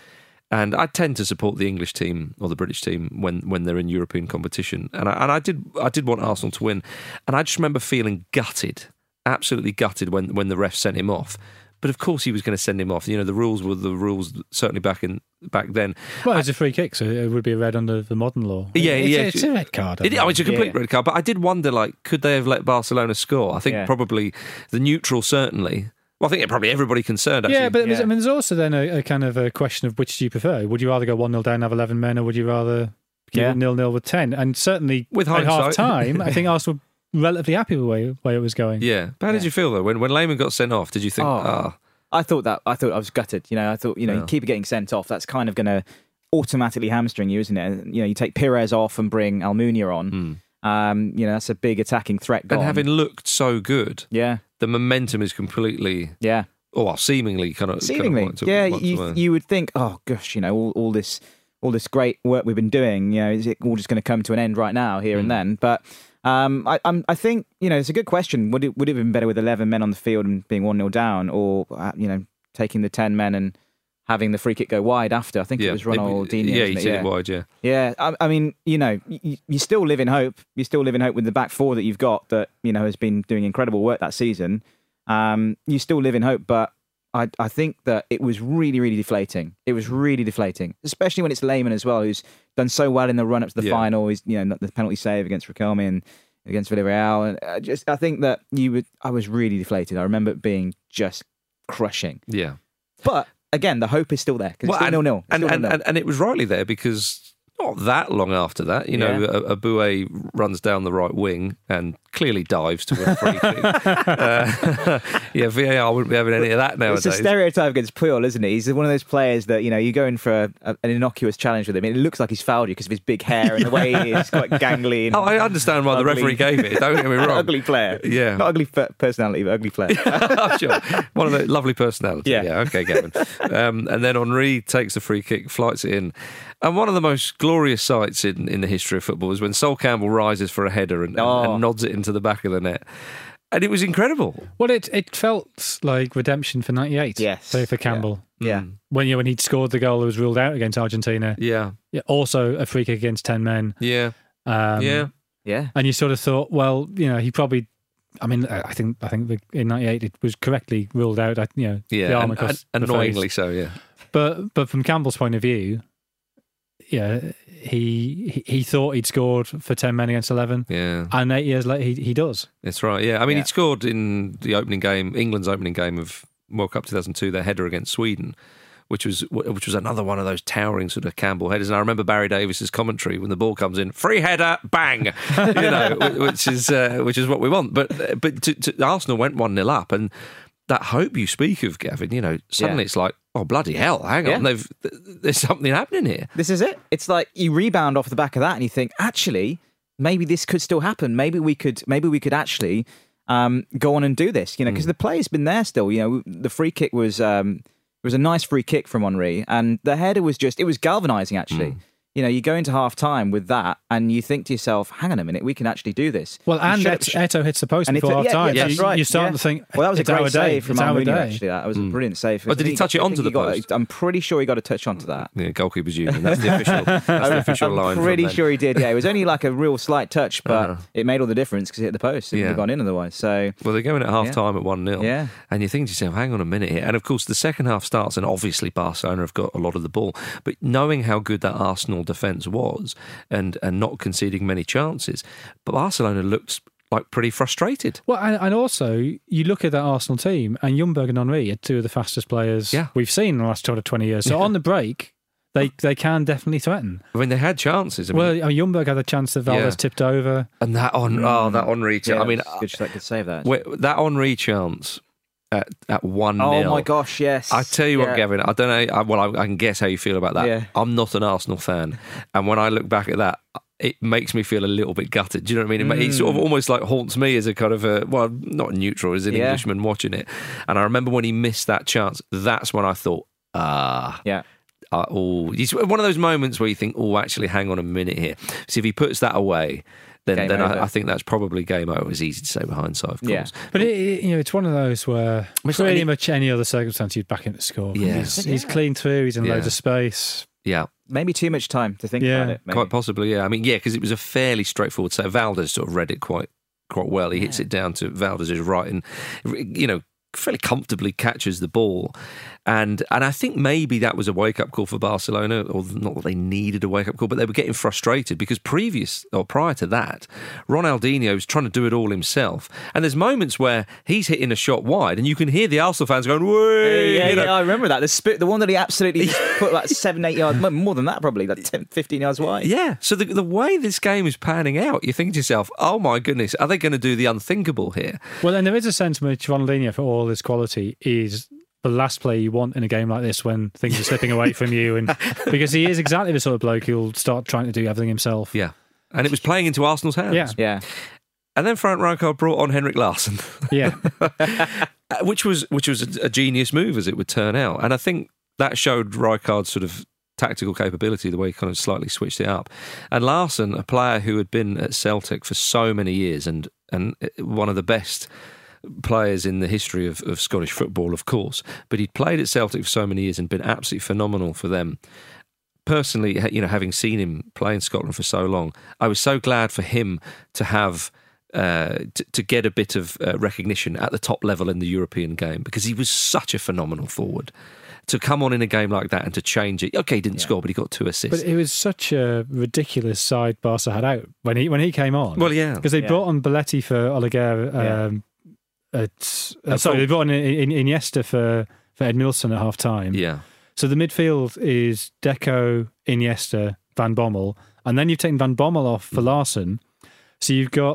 And I tend to support the English team or the British team when, when they're in European competition. And I, and I did I did want Arsenal to win. And I just remember feeling gutted, absolutely gutted when, when the ref sent him off. But of course he was going to send him off. You know, the rules were the rules certainly back in back then. Well, it's a free kick, so it would be a red under the modern law. Yeah, it's, yeah. It's a red card. It, oh, it's a complete yeah. red card. But I did wonder, like, could they have let Barcelona score? I think Yeah. probably the neutral, certainly. Well, I think probably everybody concerned, actually. Yeah, but Yeah. I mean, there's also then a, a kind of a question of which do you prefer? Would you rather go one nil down and have eleven men, or would you rather keep Yeah. it nil nil with ten? And certainly With at hindsight. half time, I think Arsenal were relatively happy with the way, way it was going. Yeah. But how did Yeah. you feel, though? When, when Lehmann got sent off, did you think, Oh. ah... I thought that I thought I was gutted. You know, I thought you know, Yeah. you keep getting sent off. That's kind of going to automatically hamstring you, isn't it? You know, you take Pires off and bring Almunia on. Mm. Um, you know, that's a big attacking threat gone. And having looked so good, yeah, the momentum is completely, yeah, or well, seemingly kind of... seemingly, kind of yeah. wiped You away. you would think, oh gosh, you know, all, all this all this great work we've been doing, you know, is it all just going to come to an end right now, here Mm. and then? But um, I I'm, I think you know, it's a good question. Would it would it have been better with eleven men on the field and being one nil down, or uh, you know, taking the ten men and having the free kick go wide after? I think yeah. it was Ronaldinho. Yeah, wasn't he it? did it wide, yeah. Yeah, I, I mean, you know, you, you still live in hope. You still live in hope with the back four that you've got that, you know, has been doing incredible work that season. Um, you still live in hope, but I, I think that it was really, really deflating. It was really deflating, especially when it's Lehmann as well, who's done so well in the run-up to the Yeah. final. He's, you know, the penalty save against Riquelme and against Villarreal. And I just, I think that you would, I was really deflated. I remember it being just crushing. Yeah. But again, the hope is still there because Well, it's still and, nil-nil. It's and, still and, nil-nil. and, and it was rightly there because not that long after that, you know, Yeah. a, a Boué runs down the right wing and clearly dives to a free kick. uh, yeah, V A R wouldn't be having any of that nowadays. It's a stereotype against Puyol, isn't it? He's one of those players that, you know, you go in for a, a, an innocuous challenge with him, and it looks like he's fouled you because of his big hair and the way he is quite gangly. And Oh, I understand why the ugly. referee gave it. Don't get me wrong. ugly player. Yeah. Not ugly f- personality, but ugly player. I'm sure. One of the lovely personalities. Yeah. Yeah, okay, Gavin. Um, and then Henry takes the free kick, flights it in. And one of the most glorious sights in, in the history of football is when Sol Campbell rises for a header and, Oh. and, and nods it into the back of the net. And it was incredible. Well, it it felt like redemption for ninety-eight. Yes. So for Campbell. Yeah. When you when he'd scored the goal that was ruled out against Argentina. Yeah. Yeah, also a free kick against ten men. Yeah. Um, yeah. Yeah. And you sort of thought, well, you know, he probably. I mean, I think I think the, in ninety-eight it was correctly ruled out. You know, Yeah. the arm and- across and the face. annoyingly so, yeah. But but from Campbell's point of view, yeah, he he, he thought he'd scored for ten men against eleven. Yeah. And eight years later, he he does. That's right, yeah. I mean, Yeah. he'd scored in the opening game, England's opening game of World Cup two thousand two, their header against Sweden, which was which was another one of those towering sort of Campbell headers. And I remember Barry Davis's commentary when the ball comes in, free header, bang, you know, which is uh, which is what we want. But but to, to, Arsenal went one nil up, and that hope you speak of, Gavin, you know, suddenly Yeah. it's like, oh bloody hell, hang on, Yeah. they've there's something happening here. This is it. It's like you rebound off the back of that and you think, actually, maybe this could still happen. Maybe we could maybe we could actually um, go on and do this, you know, because the play's been there still. You know, the free kick was um, it was a nice free kick from Henry, and the header was just it was galvanising actually. You know, you go into half time with that and you think to yourself, hang on a minute, we can actually do this. Well, You and should- Et- Eto hits the post and it's before a- half yeah, time. yeah, that's you, right. You're starting yeah. to think, Well, that was it's a our great day. save from It's our Almunia, day. actually. That was a brilliant save. But did he I think touch it I onto think the he got- post? I'm pretty sure he got a touch onto that. Yeah, goalkeeper's union. That's the official. That's the official I'm line. from pretty them. sure he did. Yeah, it was only like a real slight touch, but Uh. it made all the difference because it hit the post. It would Yeah. have gone in otherwise. So Well, they're going at half Yeah. time at one nil. Yeah. And you think to yourself, hang on a minute here. And of course, the second half starts, and obviously Barcelona have got a lot of the ball. But knowing how good that Arsenal defence was and, and not conceding many chances, but Barcelona looked like pretty frustrated. Well, and, and also, you look at that Arsenal team, and Ljungberg and Henry are two of the fastest players Yeah. we've seen in the last sort of twenty years. So on the break, they, they can definitely threaten. I mean, they had chances. I mean, Well, I mean, Ljungberg had a chance that Valdez Yeah. tipped over. and that on, oh, that Henry chance. yeah, I mean, it's good, that could save that. wait, that Henry chance at at one nil. Oh my gosh, yes. I tell you what, Yeah. Gavin, I don't know. I, well, I, I can guess how you feel about that. Yeah. I'm not an Arsenal fan, and when I look back at that, it makes me feel a little bit gutted. Do you know what I mean? It, it sort of almost like haunts me as a kind of a well, not neutral, as an Yeah. Englishman watching it. And I remember when he missed that chance. That's when I thought, ah, Yeah. uh, oh, it's one of those moments where you think, oh, actually, hang on a minute here. See, if he puts that away, then Game then over. I, I think that's probably game over. It's easy to say with hindsight, of course. Yeah. But it, it- you know, it's one of those where it's not pretty any- much any other circumstance you'd back him to score. Yeah. He's, he's clean through. He's in Yeah. loads of space. Yeah. Maybe too much time to think Yeah. about it. Maybe. Quite possibly, yeah. I mean, yeah, because it was a fairly straightforward set. Valdez sort of read it quite quite well. He hits it down to Valdez's right and, you know, fairly comfortably catches the ball. And and I think maybe that was a wake-up call for Barcelona, or not that they needed a wake-up call, but they were getting frustrated because previous, or prior to that, Ronaldinho was trying to do it all himself. And there's moments where he's hitting a shot wide and you can hear the Arsenal fans going, "Way!" Yeah, you know. yeah, I remember that. The, sp- the one that he absolutely just put like seven, eight yards, more than that probably, like ten, fifteen yards wide. Yeah, so the, the way this game is panning out, you think to yourself, oh my goodness, are they going to do the unthinkable here? Well, and there is a sense in which Ronaldinho, for all his quality, is the last player you want in a game like this when things are slipping away from you, and because he is exactly the sort of bloke who'll start trying to do everything himself. Yeah, and it was playing into Arsenal's hands. Yeah. Yeah. And then Frank Rijkaard brought on Henrik Larsson. Yeah. which was which was a, a genius move, as it would turn out. And I think that showed Rijkaard's sort of tactical capability, the way he kind of slightly switched it up. And Larsson, a player who had been at Celtic for so many years and and one of the best players in the history of, of Scottish football, of course, but he'd played at Celtic for so many years and been absolutely phenomenal for them. Personally, you know, having seen him play in Scotland for so long, I was so glad for him to have uh, to, to get a bit of uh, recognition at the top level in the European game, because he was such a phenomenal forward. To come on in a game like that and to change it. Okay, he didn't yeah. score, but he got two assists. But it was such a ridiculous side Barca had out when he when he came on. Well, yeah, because they yeah. brought on Belletti for Oleguer. Um, yeah. At uh, sorry, they brought on in, in, Iniesta for for Ed Milson at half time. Yeah. So the midfield is Deco, Iniesta, Van Bommel, and then you've taken Van Bommel off for Larsson. So you've got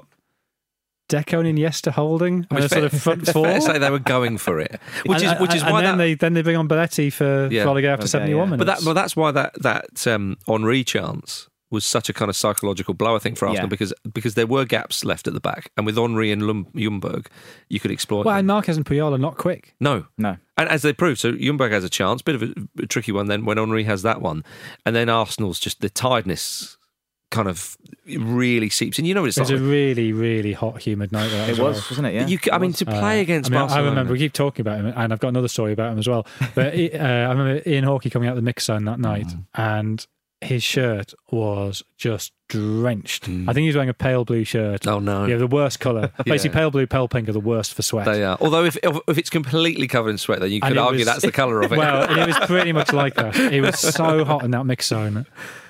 Deco and Iniesta holding and a sort of front four. Fair to say they were going for it, which and, is which is and why then that, they then they bring on Belletti for, yeah. for Oleguer after okay, seventy-one yeah. minutes. But that well, that's why that that um, Henry chance was such a kind of psychological blow, I think, for Arsenal, yeah. because because there were gaps left at the back, and with Henry and Lum- Ljungberg, you could exploit. Well, them. and Marquez and Puyol are not quick. No, no. And as they proved, so Ljungberg has a chance, bit of a, a tricky one. Then when Henry has that one, and then Arsenal's just the tiredness kind of really seeps in. You know what it's it was like. a really, really hot, humid night. There it as was, well. wasn't it? Yeah. You, I mean, to play uh, against I mean, Barcelona. I remember we keep talking about him, and I've got another story about him as well. But uh, I remember Ian Hawkey coming out of the mix zone that night, mm. and his shirt was just drenched. Mm. I think he was wearing a pale blue shirt. Oh no! Yeah, the worst colour. Basically, yeah. pale blue, pale pink are the worst for sweat. They are. Although if if it's completely covered in sweat, then you could argue was, that's the colour of it. Well, and it was pretty much like that. It was so hot in that mix zone.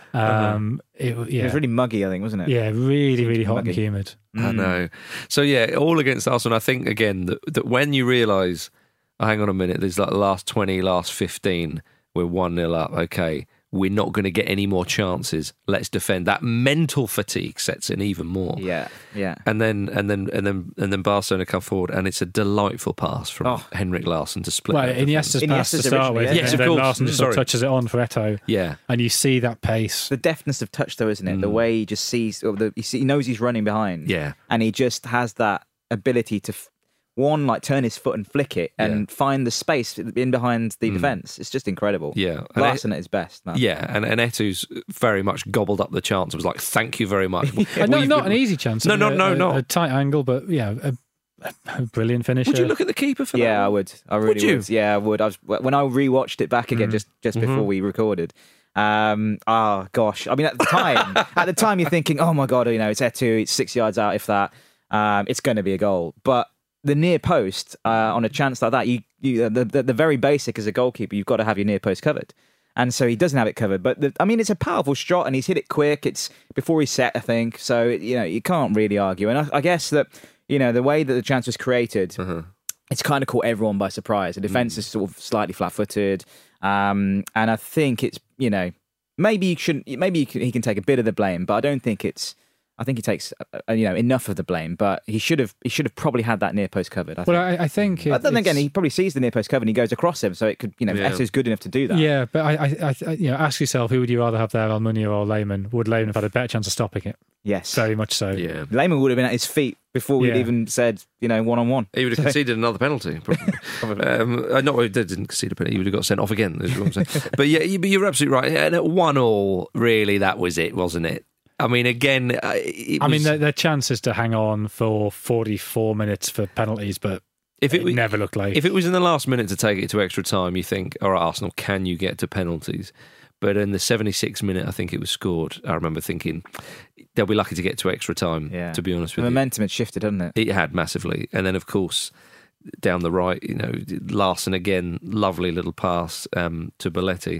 Um, it, yeah. it was really muggy, I think, wasn't it? Yeah, really, really hot muggy. and humid. Mm. I know. So yeah, all against Arsenal. I think again that, that when you realise, oh, hang on a minute, there's like the last twenty, last fifteen, we're one nil up. Okay, we're not going to get any more chances. Let's defend. That mental fatigue sets in even more. Yeah, yeah. And then and then and then and then Barcelona come forward, and it's a delightful pass from oh. Henrik Larsson to split. Well, Iniesta's pass to start with, yeah. yes, yes, and of then course. Larsson just sort of touches it on for Eto'o. Yeah, and you see that pace, the deftness of touch, though, isn't it? Mm. The way he just sees, or the, he, see, he knows he's running behind. Yeah, and he just has that ability to. F- One, like turn his foot and flick it and yeah. find the space in behind the mm. defence. It's just incredible. Yeah. Larsson at his best, man. Yeah, and, and Eto's very much gobbled up the chance. It was like, thank you very much. uh, no, not an easy chance. No, no, no, a, no. A tight angle, but yeah, a, a brilliant finisher. Would you look at the keeper for that? Yeah, I would. I really would. You? would. Yeah, I would. I was, when I rewatched it back again, mm. just, just before mm-hmm. we recorded, um, oh, gosh. I mean, at the time, at the time you're thinking, oh, my God, you know, it's Eto, it's six yards out, if that. Um, it's going to be a goal. But the near post, uh, on a chance like that, you, you the, the the very basic as a goalkeeper, you've got to have your near post covered, and so he doesn't have it covered. But the, I mean, it's a powerful shot, and he's hit it quick. It's before he's set, I think. So you know, you can't really argue. And I, I guess that you know the way that the chance was created, uh-huh. it's kind of caught everyone by surprise. The defense mm. is sort of slightly flat-footed, um, and I think it's you know maybe you shouldn't. Maybe you can, he can take a bit of the blame, but I don't think it's. I think he takes uh, you know enough of the blame, but he should have he should have probably had that near post covered. I well, think. I, I think. It, but then again, he probably sees the near post covered and he goes across him, so it could you know yeah. Eto's good enough to do that. Yeah, but I, I, I, you know, ask yourself, who would you rather have there, Almunia or Lehmann? Would Lehmann have had a better chance of stopping it? Yes, very much so. Yeah, Lehmann would have been at his feet before we'd yeah. even said you know one on one. He would have conceded another penalty. Probably. probably. Um, uh, not he didn't concede a penalty. He would have got sent off again. Is what I'm saying. But yeah, you, you're absolutely right. And at one all, really, that was it, wasn't it? I mean, again, uh, it I was, mean, their, their chances to hang on for forty-four minutes for penalties, but if it, it was, never looked like. If it was in the last minute to take it to extra time, you think, all right, Arsenal, can you get to penalties? But in the seventy-sixth minute, I think it was scored. I remember thinking they'll be lucky to get to extra time. Yeah. To be honest the with momentum had shifted, hadn't it? you, it had massively. And then, of course, down the right, you know, Larson again, lovely little pass um, to Belletti.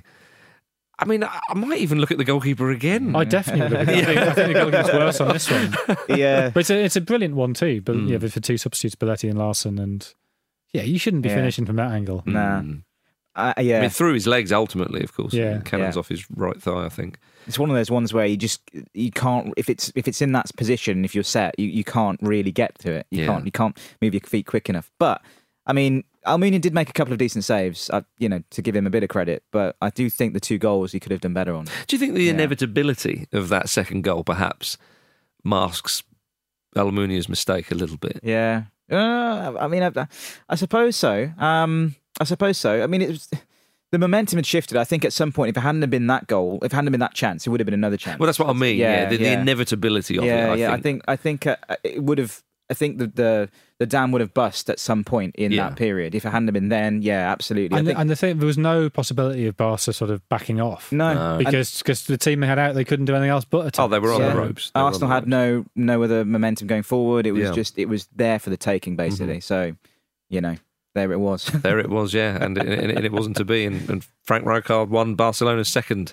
I mean, I, I might even look at the goalkeeper again. I definitely look at the goalkeeper. I think the goalkeeper's worse on this one. Yeah, but it's a, it's a brilliant one too. But Mm. yeah, but for two substitutes, Belletti and Larson, and yeah, you shouldn't be Yeah. finishing from that angle. Nah. Mm. Uh, yeah, I mean, through his legs ultimately, of course. Yeah. Cannons Yeah. off his right thigh, I think. it's one of those ones where you just you can't if it's if it's in that position. If you're set, you, you can't really get to it. You Yeah. can't you can't move your feet quick enough. But I mean, Almunia did make a couple of decent saves. Uh, you know, to give him a bit of credit. But I do think the two goals he could have done better on. Do you think the Yeah. inevitability of that second goal perhaps masks Almunia's mistake a little bit? Yeah, uh, I mean, I, I suppose so. Um, I suppose so. I mean, it was. The momentum had shifted. I think at some point, if it hadn't have been that goal, if it hadn't have been that chance, it would have been another chance. Well, that's what I mean. Yeah, Yeah, the, the yeah. inevitability of yeah, it. I yeah. think. I think I think uh, it would have. I think the, the the dam would have bust at some point in Yeah. that period. If it hadn't have been then, yeah, absolutely. I And, think, the, and the thing, there was no possibility of Barca sort of backing off. no, No. because cause the team they had out, they couldn't do anything else but attack. Oh, they were on Yeah. the ropes. They were on Arsenal the had ropes. no no other momentum going forward. It was Yeah. just it was there for the taking, basically. So, you know, there it was. There it was, yeah, and, and, and it wasn't to be. And, and Frank Rijkaard won Barcelona's second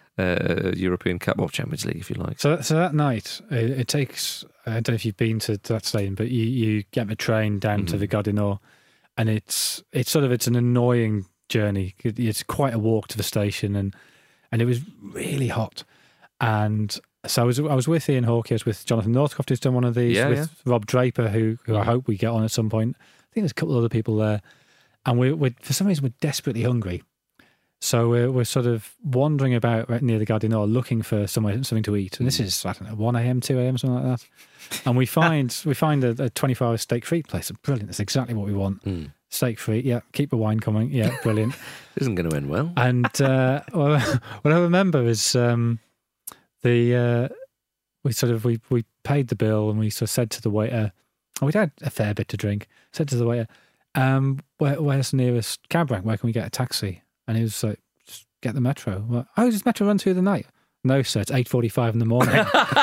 uh, European Cup, or Champions League, if you like. So, so that night, it, it takes, I don't know if you've been to, to that stadium, but you, you get the train down to Mhm. the Gardinor, and it's it's sort of, it's an annoying journey. It- It's quite a walk to the station, and and it was really hot. And so I was I was with Ian Hawkey, I was with Jonathan Northcroft, who's done one of these, Yeah, with yeah. Rob Draper, who, who I hope we get on at some point. I think there's a couple of other people there. And we're, we're for some reason, we're desperately hungry. So we're, we're sort of wandering about right near the Gardinor looking for somewhere something to eat. And this is, I don't know, one a.m., two a.m., something like that. And we find we find a, a twenty-four hour steak-free place. Brilliant. That's exactly what we want. Mm. Steak-free, yeah. Keep the wine coming. Yeah, brilliant. Isn't going to end well. And uh, well, what I remember is um, the uh, we sort of we we paid the bill and we sort of said to the waiter, oh, we'd had a fair bit to drink. Said to the waiter, um, where, "Where's the nearest cab rank? Where can we get a taxi?" And he was like, "Just get the metro." Well, oh, does metro run through the night? No, sir. It's eight forty-five in the morning.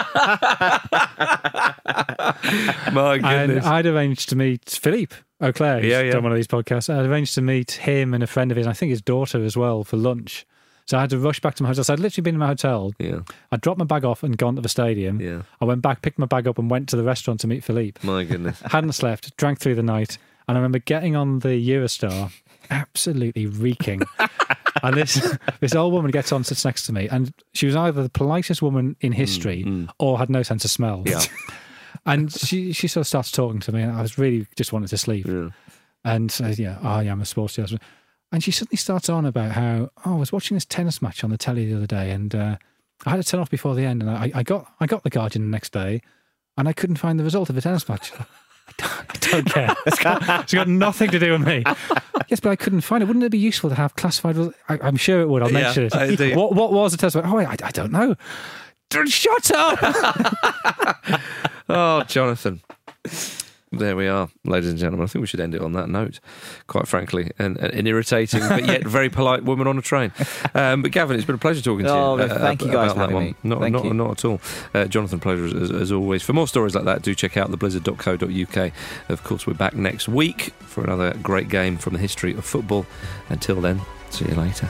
My And goodness. I'd arranged to meet Philippe Auclair, who's Yeah, yeah. done one of these podcasts. I'd arranged to meet him and a friend of his, I think his daughter as well, for lunch. So I had to rush back to my hotel. So I'd literally been in my hotel. Yeah, I dropped my bag off and gone to the stadium. yeah. I went back, picked my bag up, and went to the restaurant to meet Philippe. My goodness. Hadn't slept, drank through the night, and I remember getting on the Eurostar, absolutely reeking. And this this old woman gets on, sits next to me, and she was either the politest woman in history Mm, mm. or had no sense of smell. Yeah. And she she sort of starts talking to me, and I was really just wanted to sleep. Yeah. And says, yeah, oh, yeah, I'm a sports journalist. And she suddenly starts on about how, oh, I was watching this tennis match on the telly the other day, and uh, I had to turn off before the end, and I, I got I got the Guardian the next day, and I couldn't find the result of the tennis match. I don't, I don't care. It's got, it's got nothing to do with me. Yes, but I couldn't find it. Wouldn't it be useful to have classified? I, I'm sure it would. I'll Yeah, mention it. I do. What what was the tennis match? Oh, I, I don't know. Shut up! Oh, Jonathan. There we are, ladies and gentlemen. I think we should end it on that note, quite frankly. And an irritating, but yet very polite woman on a train. Um, but Gavin, it's been a pleasure talking to Oh, you. thank you guys about for that having one. me. Not, Thank not, you. not at all. Uh, Jonathan, pleasure as, as always. For more stories like that, do check out the blizzard dot co dot uk. Of course, we're back next week for another great game from the history of football. Until then, see you later.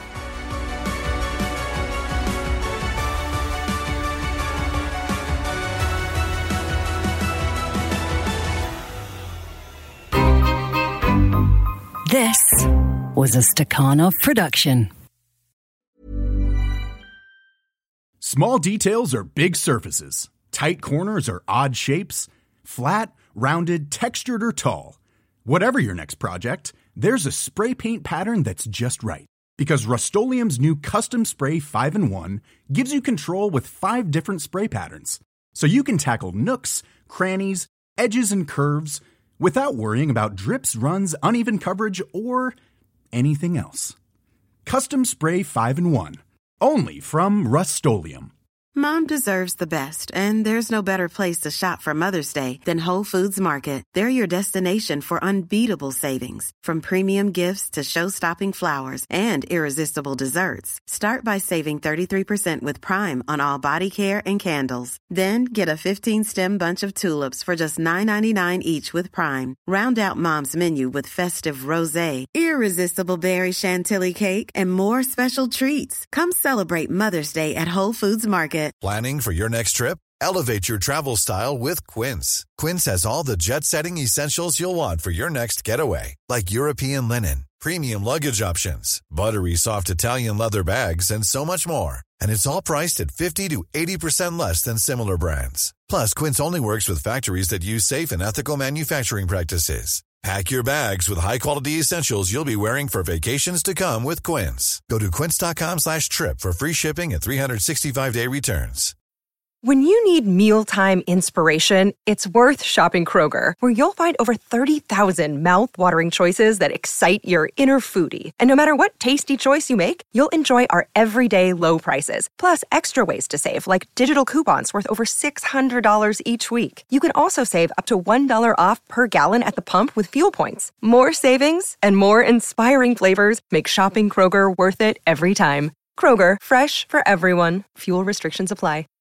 This was a Stakhanov production. Small details are big surfaces. Tight corners are odd shapes. Flat, rounded, textured, or tall. Whatever your next project, there's a spray paint pattern that's just right. Because Rust-Oleum's new Custom Spray five in one gives you control with five different spray patterns. So you can tackle nooks, crannies, edges, and curves without worrying about drips, runs, uneven coverage, or anything else. Custom Spray five in one. Only from Rust-Oleum. Mom deserves the best, and there's no better place to shop for Mother's Day than Whole Foods Market. They're your destination for unbeatable savings, from premium gifts to show-stopping flowers and irresistible desserts. Start by saving thirty-three percent with Prime on all body care and candles. Then get a fifteen-stem bunch of tulips for just nine ninety-nine each with Prime. Round out Mom's menu with festive rosé, irresistible berry chantilly cake, and more special treats. Come celebrate Mother's Day at Whole Foods Market. Planning for your next trip? Elevate your travel style with Quince. Quince has all the jet-setting essentials you'll want for your next getaway, like European linen, premium luggage options, buttery soft Italian leather bags, and so much more. And it's all priced at fifty to eighty percent less than similar brands. Plus, Quince only works with factories that use safe and ethical manufacturing practices. Pack your bags with high-quality essentials you'll be wearing for vacations to come with Quince. Go to quince.com slash trip for free shipping and three sixty-five day returns. When you need mealtime inspiration, it's worth shopping Kroger, where you'll find over thirty thousand mouth-watering choices that excite your inner foodie. And no matter what tasty choice you make, you'll enjoy our everyday low prices, plus extra ways to save, like digital coupons worth over six hundred dollars each week. You can also save up to one dollar off per gallon at the pump with fuel points. More savings and more inspiring flavors make shopping Kroger worth it every time. Kroger, fresh for everyone. Fuel restrictions apply.